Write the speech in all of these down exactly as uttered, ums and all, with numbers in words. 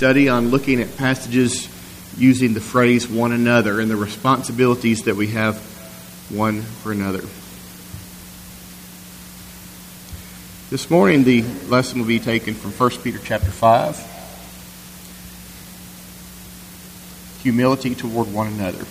study on looking at passages using the phrase one another and the responsibilities that we have one for another. This morning the lesson will be taken from First Peter chapter five. Humility toward one another.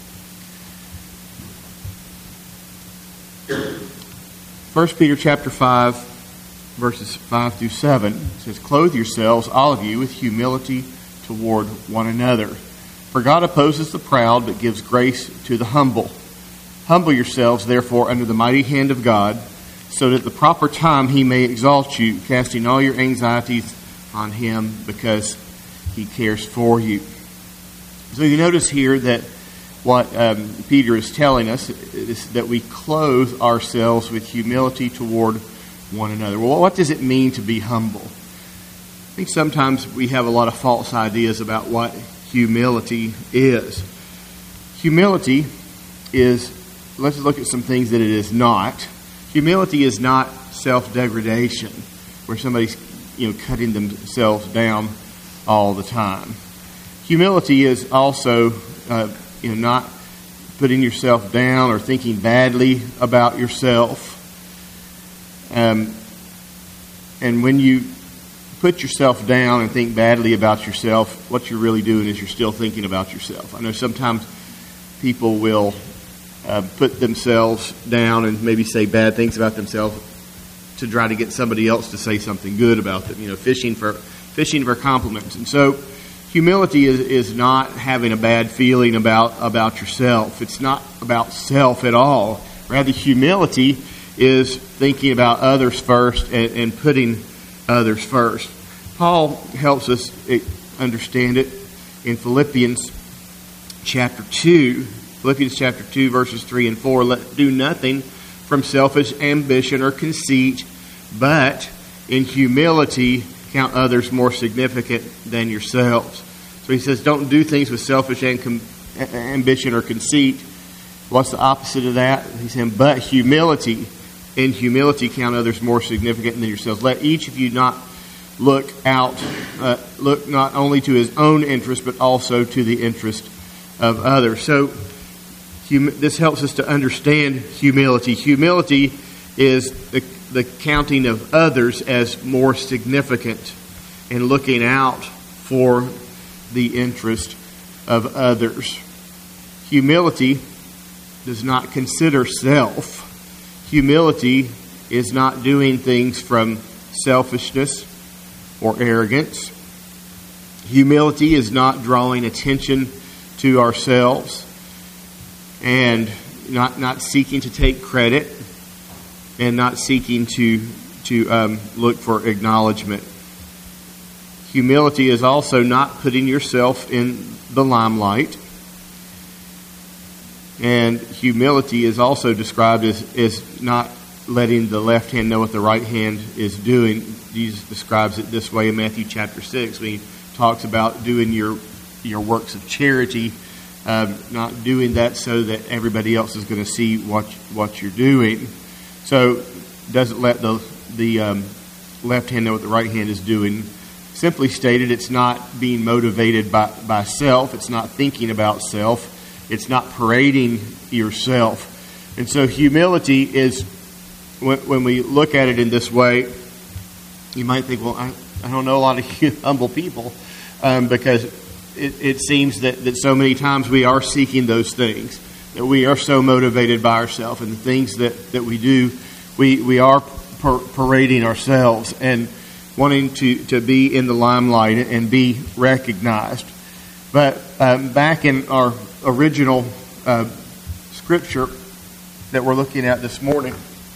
First Peter chapter five, verses five through seven says, "Clothe yourselves, all of you, with humility toward one another. For God opposes the proud, but gives grace to the humble. Humble yourselves, therefore, under the mighty hand of God, so that at the proper time He may exalt you, casting all your anxieties on Him, because He cares for you." So you notice here that what um, Peter is telling us is that we clothe ourselves with humility toward one another. Well, what does it mean to be humble? I think sometimes we have a lot of false ideas about what humility is. Humility is, let's look at some things that it is not. Humility is not self-degradation, where somebody's, you know, cutting themselves down all the time. Humility is also, uh, you know, not putting yourself down or thinking badly about yourself. Um, and when you put yourself down and think badly about yourself, what you're really doing is you're still thinking about yourself. I know sometimes people will uh, put themselves down and maybe say bad things about themselves to try to get somebody else to say something good about them. You know, fishing for fishing for compliments. And so, humility is, is not having a bad feeling about, about yourself. It's not about self at all. Rather, humility is thinking about others first and, and putting others first. Paul helps us understand it in Philippians chapter two. Philippians chapter two, verses three and four. "Let do nothing from selfish ambition or conceit, but in humility count others more significant than yourselves." So he says, don't do things with selfish ambition or conceit. What's the opposite of that? He's saying, but humility. In humility count others more significant than yourselves. Let each of you not look out, uh, look not only to his own interest, but also to the interest of others. So hum- this helps us to understand humility. Humility is the, the counting of others as more significant and looking out for the interest of others. Humility does not consider self. Humility is not doing things from selfishness or arrogance. Humility is not drawing attention to ourselves and not not seeking to take credit and not seeking to to um, look for acknowledgement. Humility is also not putting yourself in the limelight. And humility is also described as, as not letting the left hand know what the right hand is doing. Jesus describes it this way in Matthew chapter six when he talks about doing your your works of charity, um, not doing that so that everybody else is going to see what what you're doing. So doesn't let the the um, left hand know what the right hand is doing. Simply stated, it's not being motivated by, by self. It's not thinking about self. It's not parading yourself. And so humility is, when, when we look at it in this way, you might think, well, I, I don't know a lot of humble people, um, because it, it seems that, that so many times we are seeking those things, that we are so motivated by ourselves and the things that, that we do, we, we are par- parading ourselves and wanting to, to be in the limelight and be recognized. But um, back in our original uh, scripture that we're looking at this morning,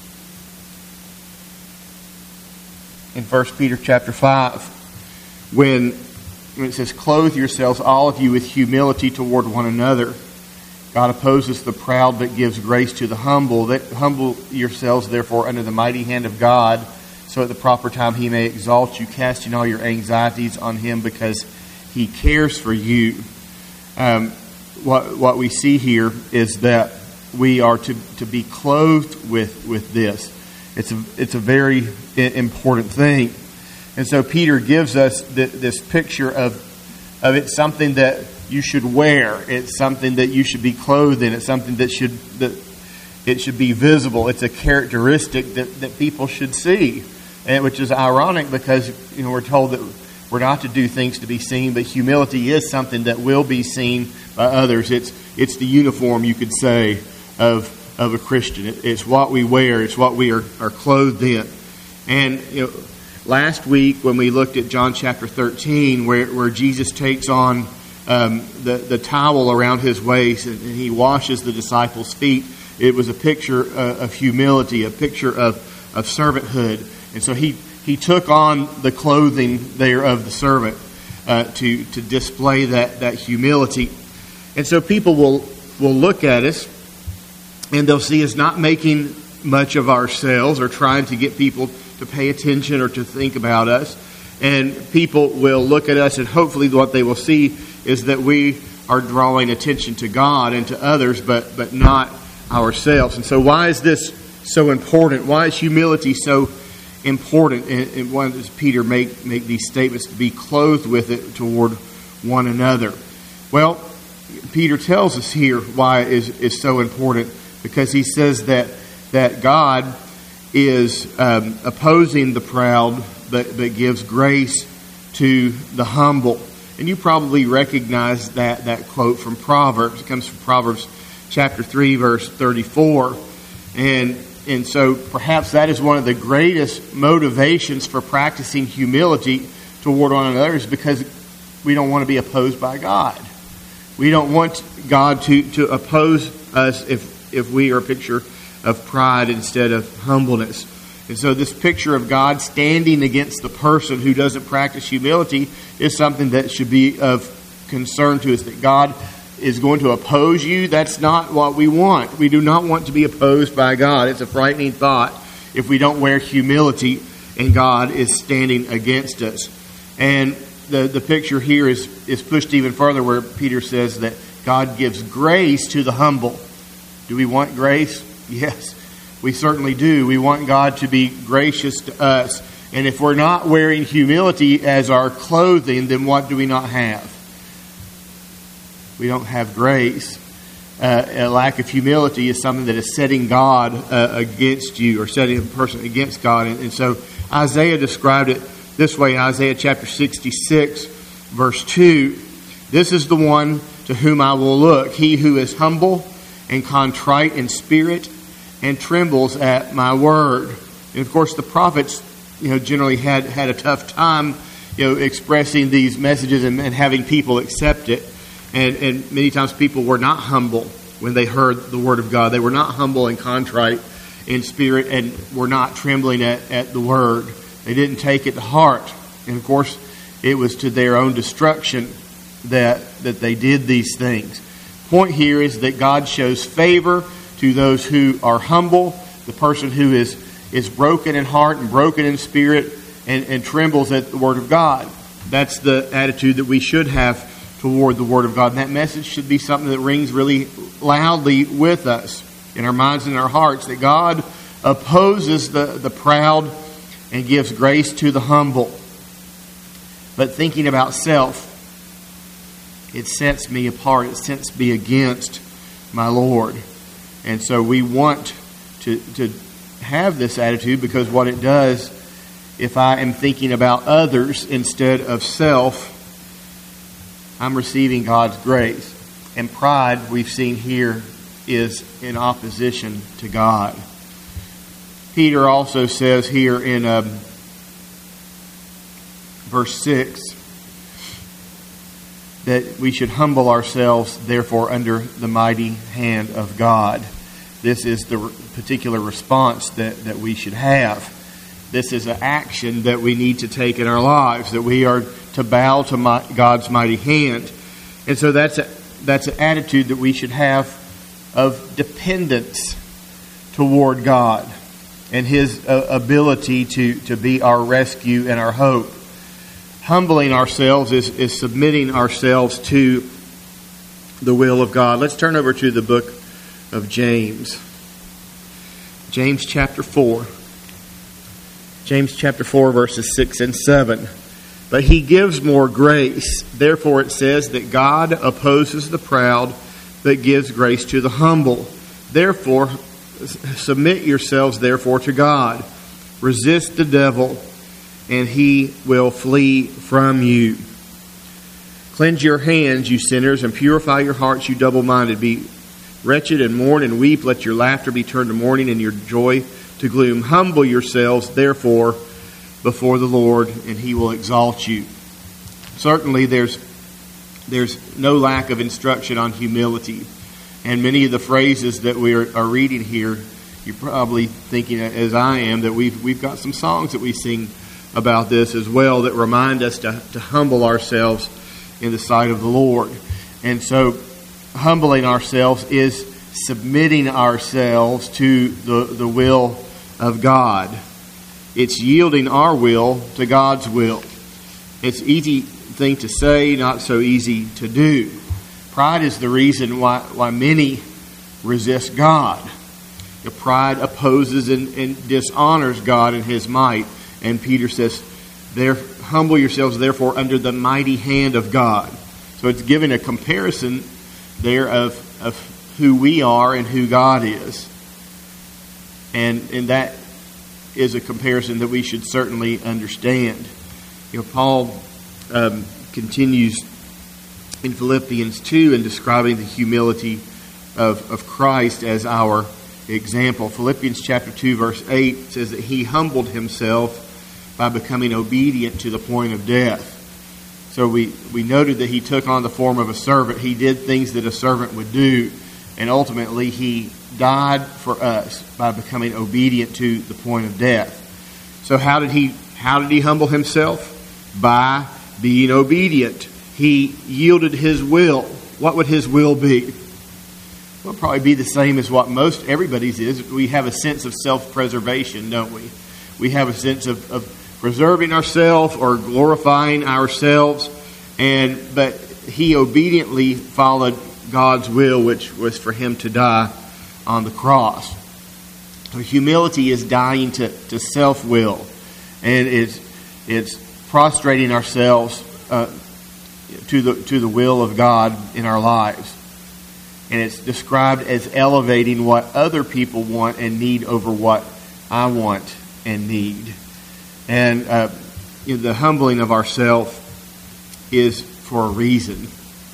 in First Peter chapter five, when, when it says, "Clothe yourselves, all of you, with humility toward one another. God opposes the proud, but gives grace to the humble. That humble yourselves, therefore, under the mighty hand of God, so at the proper time He may exalt you, casting all your anxieties on Him, because He cares for you." Um, what what we see here is that we are to, to be clothed with, with this. It's a it's a very important thing. And so Peter gives us th- this picture of, of it's something that you should wear. It's something that you should be clothed in. It's something that should that it should be visible. It's a characteristic that, that people should see. And which is ironic because, you know, we're told that we're not to do things to be seen, but humility is something that will be seen by others. It's it's the uniform, you could say, of of a Christian. It, it's what we wear. It's what we are, are clothed in. And, you know, last week when we looked at John chapter thirteen, where, where Jesus takes on um, the, the towel around his waist and, and he washes the disciples' feet, it was a picture uh, of humility, a picture of, of servanthood. And so he, he took on the clothing there of the servant uh, to, to display that, that humility. And so people will, will look at us and they'll see us not making much of ourselves or trying to get people to pay attention or to think about us. And people will look at us and hopefully what they will see is that we are drawing attention to God and to others, but, but not ourselves. And so why is this so important? Why is humility so important? And, and why does Peter make, make these statements to be clothed with it toward one another? Well, Peter tells us here why it is, is so important, because he says that, that God is um, opposing the proud, but, but gives grace to the humble. And you probably recognize that, that quote from Proverbs. It comes from Proverbs chapter three, verse thirty-four. And, and so perhaps that is one of the greatest motivations for practicing humility toward one another, is because we don't want to be opposed by God. We don't want God to, to oppose us if, if we are a picture of pride instead of humbleness. And so this picture of God standing against the person who doesn't practice humility is something that should be of concern to us, that God is going to oppose you. That's not what we want. We do not want to be opposed by God. It's a frightening thought if we don't wear humility and God is standing against us. And the, the picture here is, is pushed even further, where Peter says that God gives grace to the humble. Do we want grace? Yes, we certainly do. We want God to be gracious to us. And if we're not wearing humility as our clothing, then what do we not have? We don't have grace. Uh, a lack of humility is something that is setting God uh, against you, or setting a person against God. And, and so Isaiah described it this way in Isaiah chapter sixty-six, verse two. This is the one to whom I will look, he who is humble and contrite in spirit and trembles at my word. And of course, the prophets, you know, generally had, had a tough time, you know, expressing these messages and, and having people accept it. And, and many times people were not humble when they heard the word of God. They were not humble and contrite in spirit and were not trembling at, at the word. They didn't take it to heart. And of course, it was to their own destruction that, that they did these things. Point here is that God shows favor to those who are humble, the person who is, is broken in heart and broken in spirit and, and trembles at the word of God. That's the attitude that we should have toward the word of God. And that message should be something that rings really loudly with us in our minds and our hearts, that God opposes the, the proud and gives grace to the humble. But thinking about self, it sets me apart. It sets me against my Lord. And so we want to, to have this attitude, because what it does, if I am thinking about others instead of self, I'm receiving God's grace. And pride, we've seen here, is in opposition to God. Peter also says here in um, verse six that we should humble ourselves, therefore, under the mighty hand of God. This is the particular response that, that we should have. This is an action that we need to take in our lives, that we are to bow to my, God's mighty hand. And so that's a, that's an attitude that we should have of dependence toward God and His uh, ability to, to be our rescue and our hope. Humbling ourselves is, is submitting ourselves to the will of God. Let's turn over to the book of James. James chapter four. James chapter four, verses six and seven. But he gives more grace. Therefore it says that God opposes the proud, but gives grace to the humble. Therefore, submit yourselves therefore to God. Resist the devil, and he will flee from you. Cleanse your hands, you sinners, and purify your hearts, you double-minded. Be wretched and mourn and weep. Let your laughter be turned to mourning and your joy to gloom. Humble yourselves, therefore, before the Lord, and he will exalt you. Certainly, there's there's no lack of instruction on humility. And many of the phrases that we are, are reading here, you're probably thinking, as I am, that we've we've got some songs that we sing about this as well that remind us to, to humble ourselves in the sight of the Lord. And so, humbling ourselves is submitting ourselves to the, the will of God. It's yielding our will to God's will. It's an easy thing to say, not so easy to do. Pride is the reason why, why many resist God. The pride opposes and, and dishonors God and His might. And Peter says, there, humble yourselves therefore under the mighty hand of God. So it's giving a comparison there of, of who we are and who God is. And, and that is a comparison that we should certainly understand. You know, Paul um, continues in Philippians two in describing the humility of, of Christ as our example. Philippians chapter two verse eight says that he humbled himself by becoming obedient to the point of death. So we, we noted that he took on the form of a servant. He did things that a servant would do. And ultimately he died for us by becoming obedient to the point of death. So how did he how did he humble himself? By being obedient. He yielded his will. What would his will be? Well, it'll probably be the same as what most everybody's is. We have a sense of self-preservation, don't we? We have a sense of, of preserving ourselves or glorifying ourselves. And but he obediently followed God's will, which was for him to die on the cross. So humility is dying to, to self-will. And it's, it's prostrating ourselves uh, to the to the will of God in our lives. And it's described as elevating what other people want and need over what I want and need. And uh, you know, the humbling of ourselves is for a reason.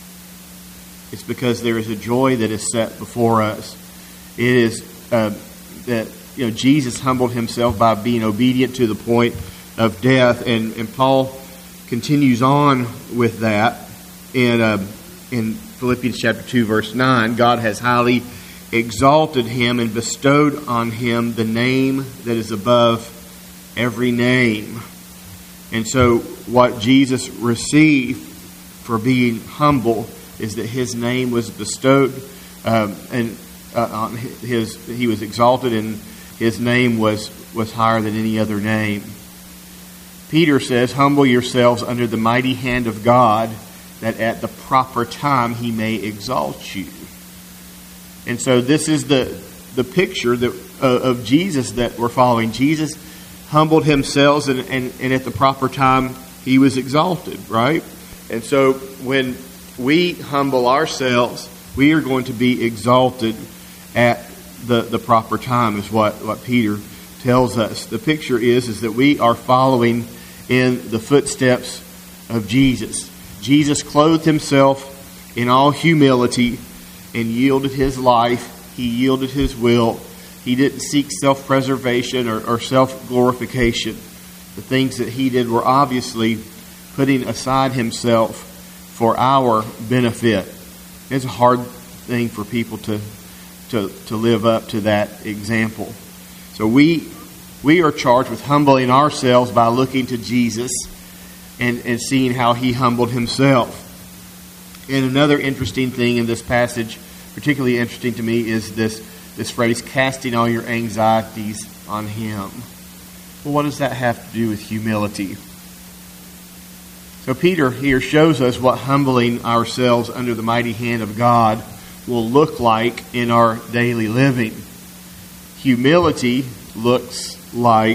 It's because there is a joy that is set before us. It is uh, that you know Jesus humbled himself by being obedient to the point of death, and, and Paul continues on with that in uh, in Philippians chapter two, verse nine. God has highly exalted him and bestowed on him the name that is above every name. And so, what Jesus received for being humble is that his name was bestowed, um, and uh, on his he was exalted, and his name was was higher than any other name. Peter says, "Humble yourselves under the mighty hand of God, that at the proper time He may exalt you." And so, this is the the picture that uh, of Jesus that we're following. Jesus humbled himself, and, and and at the proper time He was exalted. Right, and so when we humble ourselves, we are going to be exalted at the, the proper time, is what, what Peter tells us. The picture is, is that we are following in the footsteps of Jesus. Jesus clothed himself in all humility and yielded his life. He yielded his will. He didn't seek self-preservation or, or self-glorification. The things that he did were obviously putting aside himself for our benefit. It's a hard thing for people to, to, to live up to that example. So we we are charged with humbling ourselves by looking to Jesus and, and seeing how he humbled himself. And another interesting thing in this passage, particularly interesting to me, is this, this phrase, casting all your anxieties on him. Well, what does that have to do with humility? So Peter here shows us what humbling ourselves under the mighty hand of God will look like in our daily living. Humility looks like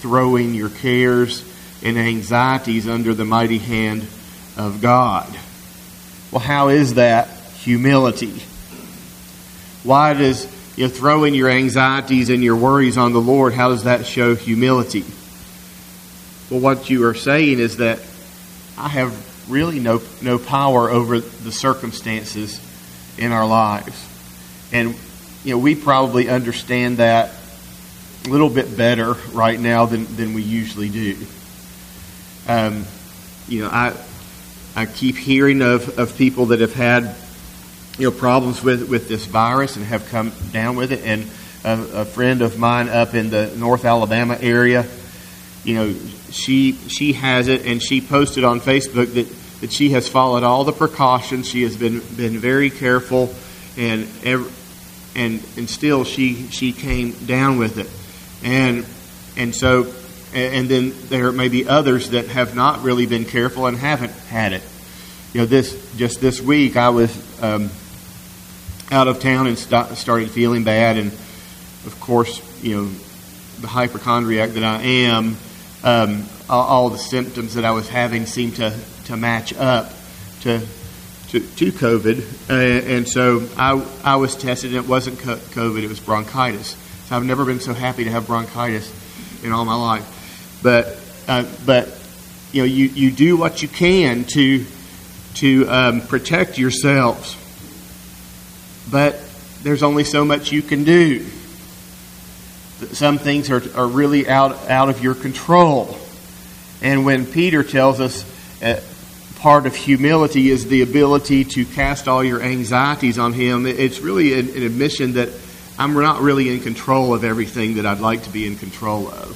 throwing your cares and anxieties under the mighty hand of God. Well, how is that humility? Why does you know, throwing your anxieties and your worries on the Lord, how does that show humility? Well, what you are saying is that I have really no no power over the circumstances in our lives. And you know, we probably understand that a little bit better right now than, than we usually do. Um, you know, I I keep hearing of, of people that have had you know problems with, with this virus and have come down with it. And a, a friend of mine up in the North Alabama area, you know, she she has it, and she posted on Facebook that, that she has followed all the precautions. She has been been very careful, and every, and and still she she came down with it. And and so and then there may be others that have not really been careful and haven't had it. You know, this just this week I was um, out of town and st- started feeling bad, and of course, you know, the hypochondriac that I am, um, all, all the symptoms that I was having seemed to, to match up to to, to COVID, uh, and so I I was tested, and it wasn't COVID; it was bronchitis. So I've never been so happy to have bronchitis in all my life. But uh, but you know, you, you do what you can to to um, protect yourselves. But there's only so much you can do. Some things are are really out out of your control. And when Peter tells us uh, part of humility is the ability to cast all your anxieties on Him, it's really an, an admission that I'm not really in control of everything that I'd like to be in control of.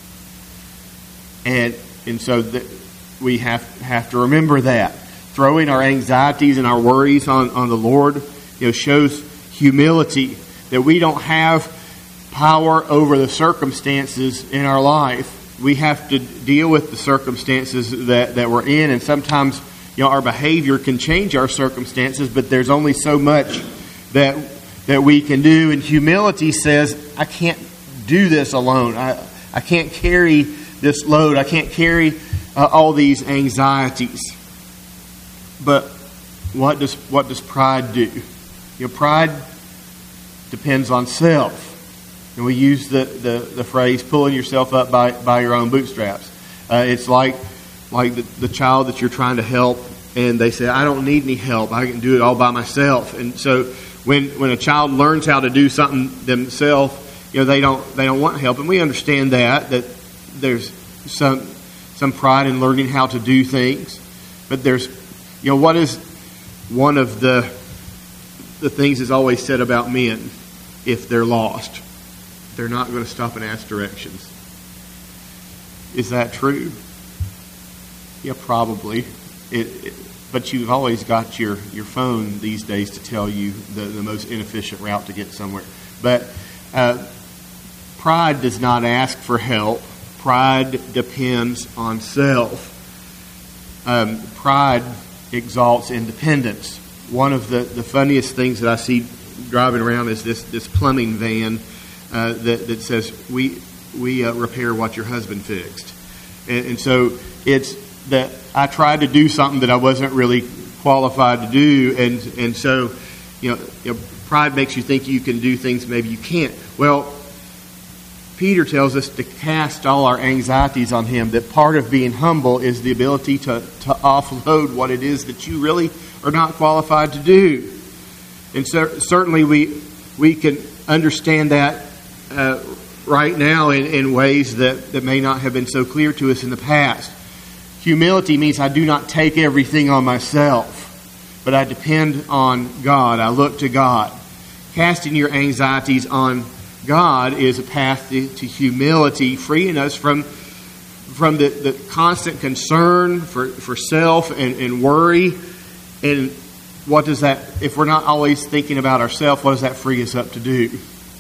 And and so that we have have to remember that. Throwing our anxieties and our worries on, on the Lord, you know, shows humility, that we don't have power over the circumstances in our life. We have to deal with the circumstances that, that we're in, and sometimes, you know, our behavior can change our circumstances, but there's only so much that that we can do. And humility says, I can't do this alone. I, I can't carry this load. I can't carry uh, all these anxieties. But what does what does pride do? You know, pride depends on self. And we use the, the, the phrase pulling yourself up by, by your own bootstraps. Uh, it's like like the, the child that you're trying to help, and they say, I don't need any help. I can do it all by myself. And so when when a child learns how to do something themselves, you know, they don't they don't want help. And we understand that, that there's some some pride in learning how to do things. But there's, you know, what is one of the the things is always said about men if they're lost? They're not going to stop and ask directions. Is that true? Yeah, probably. It, it, but you've always got your, your phone these days to tell you the, the most inefficient route to get somewhere. But uh, pride does not ask for help. Pride depends on self. Um, pride exalts independence. One of the, the funniest things that I see driving around is this, this plumbing van uh, that, that says, we we uh, repair what your husband fixed. And, and so it's that I tried to do something that I wasn't really qualified to do. And, and so, you know, you know, pride makes you think you can do things maybe you can't. Well, Peter tells us to cast all our anxieties on Him, that part of being humble is the ability to, to offload what it is that you really are not qualified to do. And so, certainly we we can understand that uh, right now in, in ways that, that may not have been so clear to us in the past. Humility means I do not take everything on myself, but I depend on God. I look to God. Casting your anxieties on God is a path to, to humility, freeing us from from the, the constant concern for, for self and, and worry. And what does that, if we're not always thinking about ourselves, what does that free us up to do?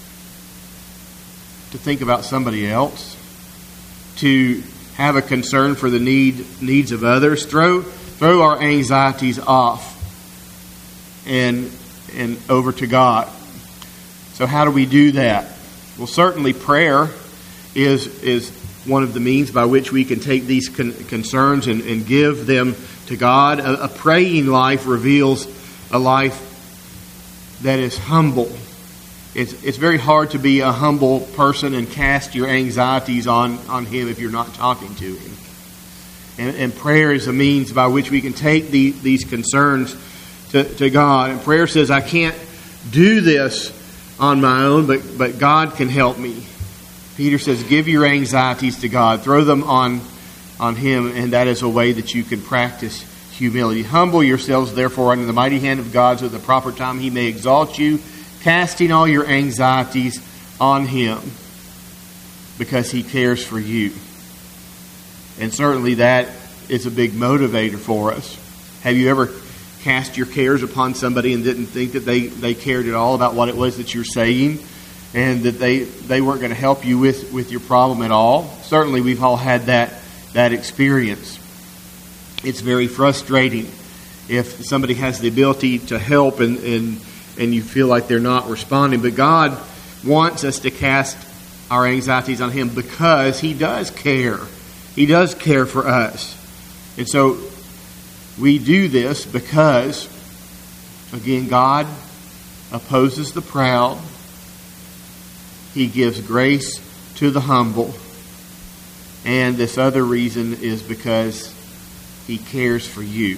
To think about somebody else, to have a concern for the need needs of others. Throw throw our anxieties off and and over to God. So how do we do that? Well, certainly prayer is is one of the means by which we can take these con- concerns and, and give them to God. A, a praying life reveals a life that is humble. It's, it's very hard to be a humble person and cast your anxieties on, on Him if you're not talking to Him. And, and prayer is a means by which we can take the, these concerns to, to God. And prayer says, I can't do this on my own, but, but God can help me. Peter says, give your anxieties to God. Throw them on, on Him, and that is a way that you can practice humility. Humble yourselves, therefore, under the mighty hand of God, so at the proper time He may exalt you, casting all your anxieties on Him, because He cares for you. And certainly that is a big motivator for us. Have you ever cast your cares upon somebody and didn't think that they, they cared at all about what it was that you're saying, and that they, they weren't going to help you with, with your problem at all? Certainly we've all had that, that experience. It's very frustrating if somebody has the ability to help and, and, and you feel like they're not responding. But God wants us to cast our anxieties on Him because He does care. He does care for us. And so we do this because, again, God opposes the proud. He gives grace to the humble. And this other reason is because He cares for you.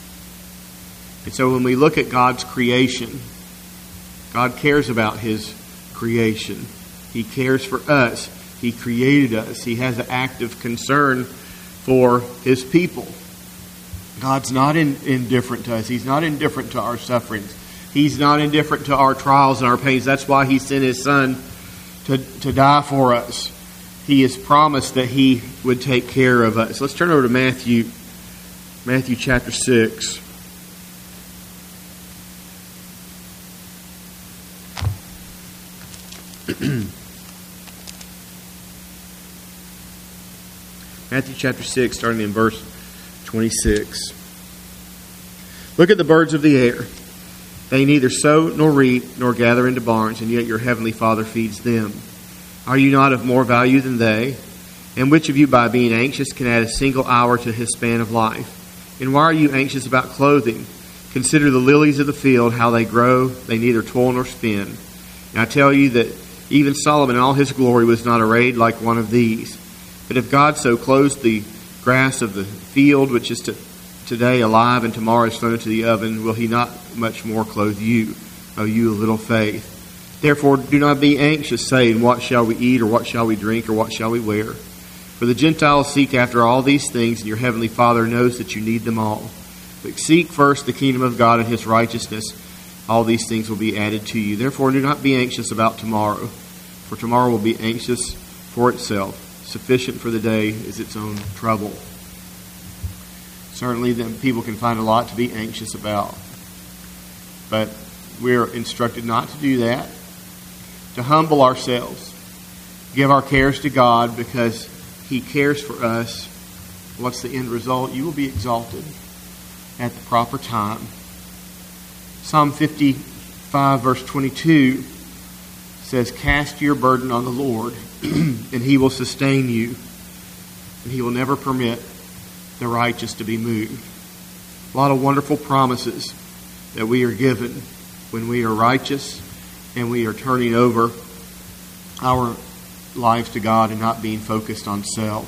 And so when we look at God's creation, God cares about His creation. He cares for us. He created us. He has an active concern for His people. God's not in, indifferent to us. He's not indifferent to our sufferings. He's not indifferent to our trials and our pains. That's why He sent His Son to, to die for us. He has promised that He would take care of us. Let's turn over to Matthew, Matthew chapter six. Matthew chapter six, starting in verse twenty-six. Look at the birds of the air. They neither sow nor reap nor gather into barns, and yet your heavenly Father feeds them. Are you not of more value than they? And which of you, by being anxious, can add a single hour to his span of life? And why are you anxious about clothing? Consider the lilies of the field, how they grow. They neither toil nor spin. And I tell you that even Solomon in all his glory was not arrayed like one of these. But if God so clothes the grass of the field, which is to, today alive and tomorrow is thrown into the oven, will He not much more clothe you, O you of little faith? Therefore do not be anxious, saying, what shall we eat, or what shall we drink, or what shall we wear? For the Gentiles seek after all these things, and your heavenly Father knows that you need them all. But seek first the kingdom of God and His righteousness. All these things will be added to you. Therefore do not be anxious about tomorrow, for tomorrow will be anxious for itself. Sufficient for the day is its own trouble. Certainly, then people can find a lot to be anxious about. But we're instructed not to do that. To humble ourselves. Give our cares to God because He cares for us. What's the end result? You will be exalted at the proper time. Psalm fifty-five, verse twenty-two says, cast your burden on the Lord, and He will sustain you, and He will never permit the righteous to be moved. A lot of wonderful promises that we are given when we are righteous and we are turning over our lives to God and not being focused on self.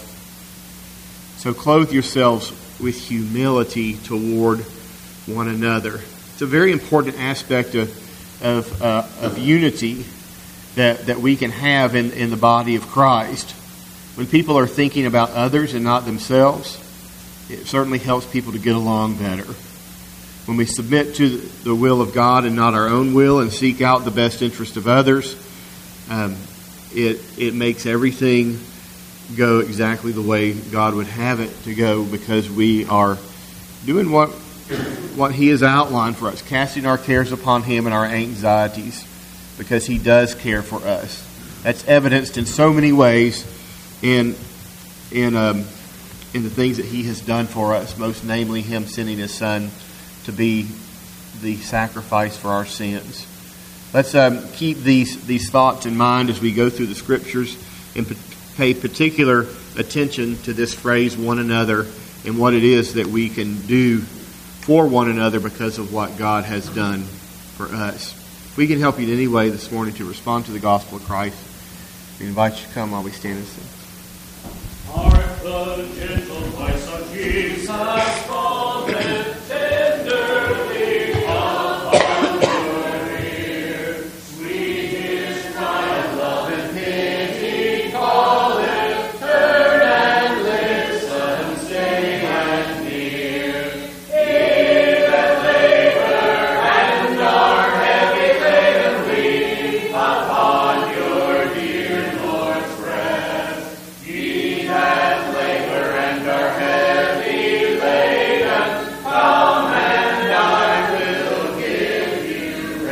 So clothe yourselves with humility toward one another. It's a very important aspect of of, uh, of unity that, that we can have in, in the body of Christ. When people are thinking about others and not themselves, it certainly helps people to get along better. When we submit to the will of God and not our own will and seek out the best interest of others, um, it it makes everything go exactly the way God would have it to go, because we are doing what what He has outlined for us, casting our cares upon Him and our anxieties, because He does care for us. That's evidenced in so many ways in in um, in the things that He has done for us, most namely Him sending His Son to be the sacrifice for our sins. Let's um, keep these these thoughts in mind as we go through the Scriptures, in pay particular attention to this phrase, one another, and what it is that we can do for one another because of what God has done for us. If we can help you in any way this morning to respond to the gospel of Christ, we invite you to come while we stand and sing. Hark the gentle voice of Jesus calling tenderly upon your ear. Sweet His cry of love and pity calleth, turn and listen, stay and near. He that labor and are heavy laden, lean upon your dear Lord's breast. Ye that labor and are heavy laden, come and I will give you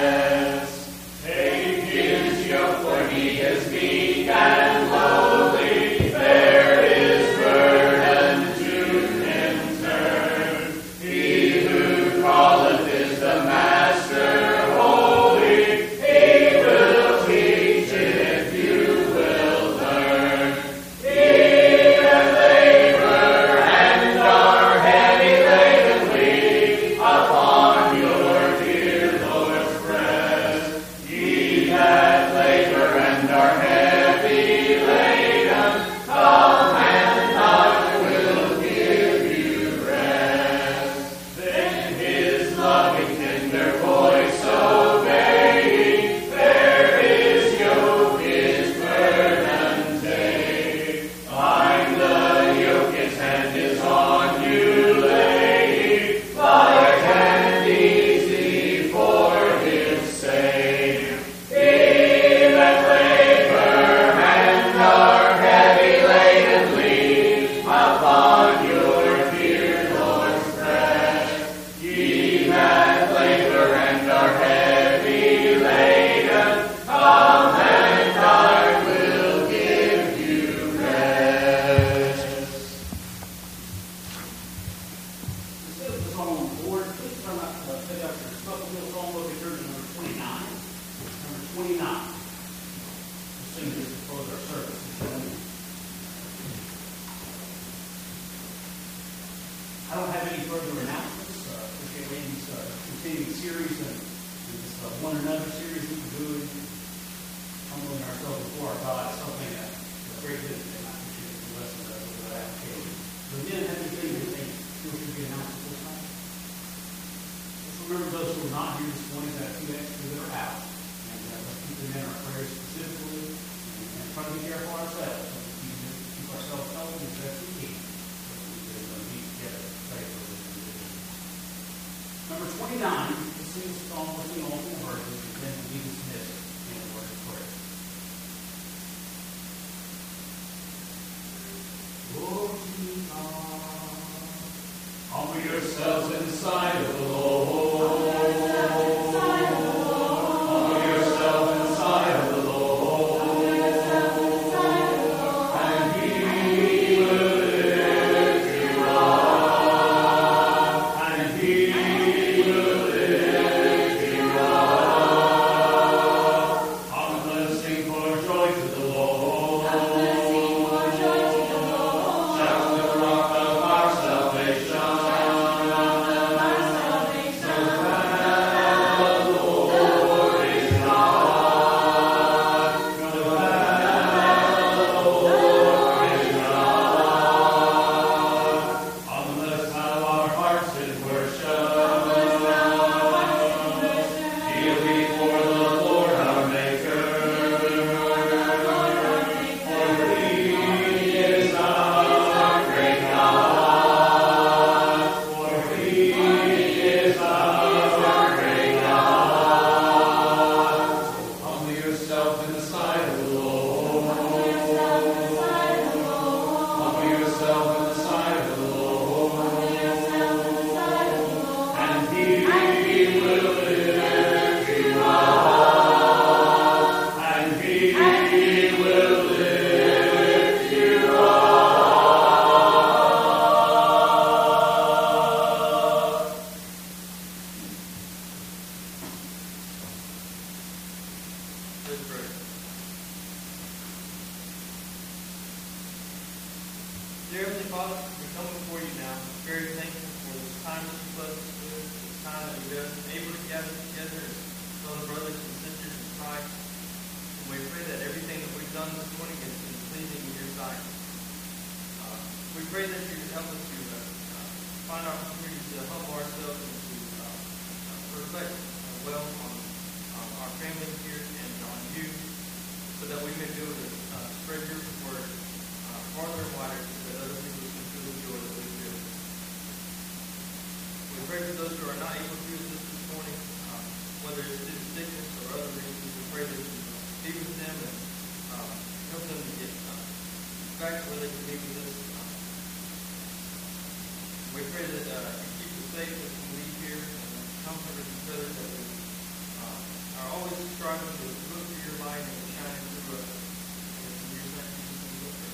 rest. Take His yoke, for He is meek and lowly, bear His burden to Him turn. He who calleth is the Master holy, He will teach if you will learn. He that labor and are heavy laden, lean upon your dear Lord's breast. Ye that labor and are heavy laden, come and I will give you rest. Then His loving tender voice obeying, bear His yoke, His burden take. Find the yoke, His hand is on you laying, light and easy for His sake. He that labor and are heavy laden, lean upon your dear Lord's breast. Ye that labor and are heavy laden, come and I will give you rest. Instead of the song on the board, please turn up, uh, take out your supplemental song book and turn to number twenty-nine. Number twenty-nine. We'll sing this to close our service. I don't have any further announcements. Uh, appreciate Randy's uh, continuing series and, and this uh, one another series that we're doing. Humbling ourselves before our God is something that is a great visit, and I appreciate the lesson of that application. But again, have anything you think still should be announced at this time? Let's remember those who are not here this morning, that two extras that are out. And uh, let's keep them in our prayers specifically and, and try to be careful ourselves. So we keep, keep ourselves healthy as best we can. So we can uh, meet together and pray for this individual. Number twenty-nine, let's sing the song, we'll sing all four verses, and then we'll be dismissed in a word of prayer. Lord, humble yourselves in the sight of the Lord. Humble yourselves in the sight of the Lord. And He will lift you up. And He will lift you up. Come, let us sing for joy to the Lord. Shout to the rock of our salvation. Dear Heavenly Father, we come before you now, very thankful for this time that you blessed us with, this time that we've been able to gather together as fellow brothers and sisters in Christ. And we pray that everything that we've done this morning has been pleasing in your sight. Uh, we pray that you would help us to uh, uh, find opportunities to humble ourselves and to uh, uh, reflect uh, well on um, our family here and on you, so that we may be able to uh, spread your word uh, farther and wider, so that other people can feel the joy that we feel. We pray for those who are not able to do this this morning, uh, whether it's due to sickness or other reasons. We pray that you be with them and uh, help them to get uh, back to where they can be with us. Uh, we pray that uh, you keep us safe as we leave here, and comfort each other, that we uh, are always striving to look for your light and shine through us. And in your name, Jesus, we pray.